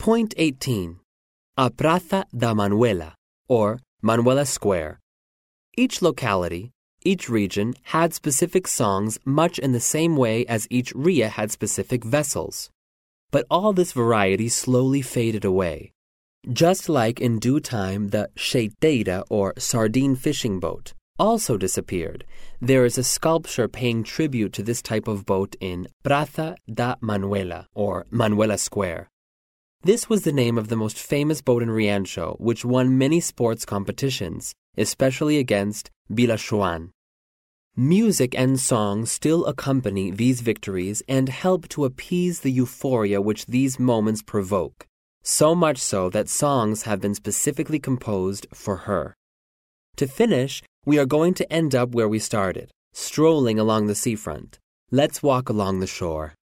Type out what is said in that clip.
Point 18. A Praça da Manuela, or Manuela Square. Each locality, each region had specific songs much in the same way as each ria had specific vessels. But all this variety slowly faded away. Just like in due time the cheiteira, or sardine fishing boat, also disappeared, there is a sculpture paying tribute to this type of boat in Praça da Manuela, or Manuela Square. This was the name of the most famous boat in Riancho, which won many sports competitions, especially against Bilachuan. Music and song still accompany these victories and help to appease the euphoria which these moments provoke, so much so that songs have been specifically composed for her. To finish, we are going to end up where we started, strolling along the seafront. Let's walk along the shore.